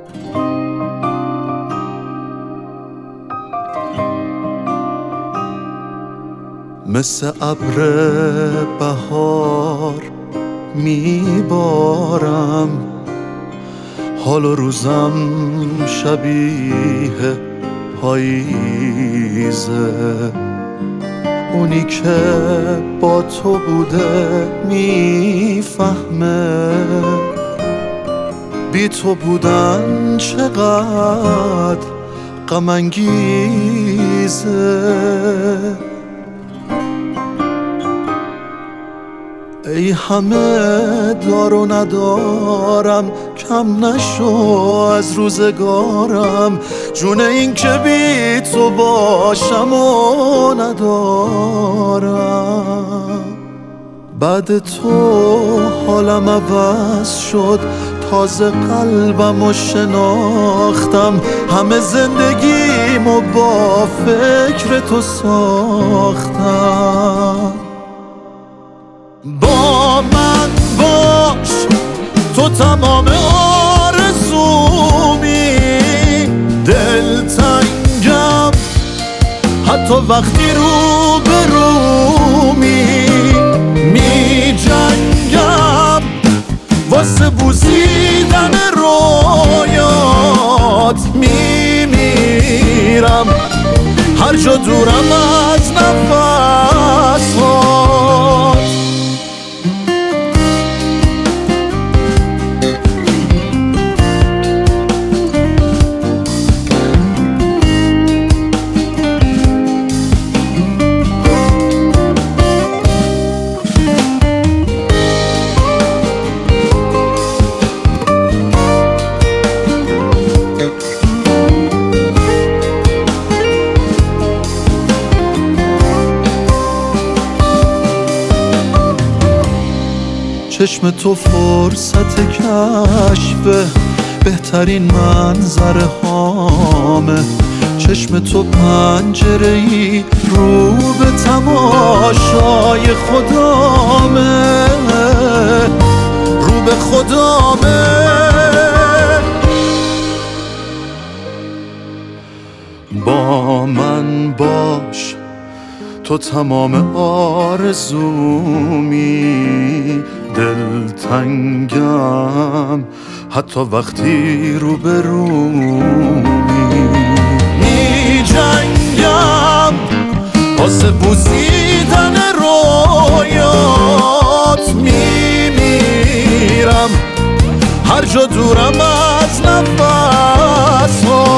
مثل ابر بهار میبارم، حال و روزم شبیه پاییزه. اونی که با تو بوده میفهمه بی تو بودن چقدر غم انگیزه. ای همه دار و ندارم، کم نشو از روزگارم، جون این که بی تو باشم و ندارم. بعد تو حالم عوض شد، تازه قلبمو شناختم، همه زندگیمو با فکر تو ساختم. با من باش، تو تمام آرزومی، دلتنگم حتی وقتی رو به رومی، می جنگم واسه بوسیدن رویات، می میرم هر جا دورم از نفسات. چشم تو فرصت کشف بهترین منظره هامه، چشم تو پنجره‌ای رو به تماشای خدامه، رو به خدامه. با من باش، تو تمام آرزومی، دلتنگم حتی وقتی رو به رومی، می جنگم واسه بوسیدن رویات، می میرم هر جا دورم از نفسات.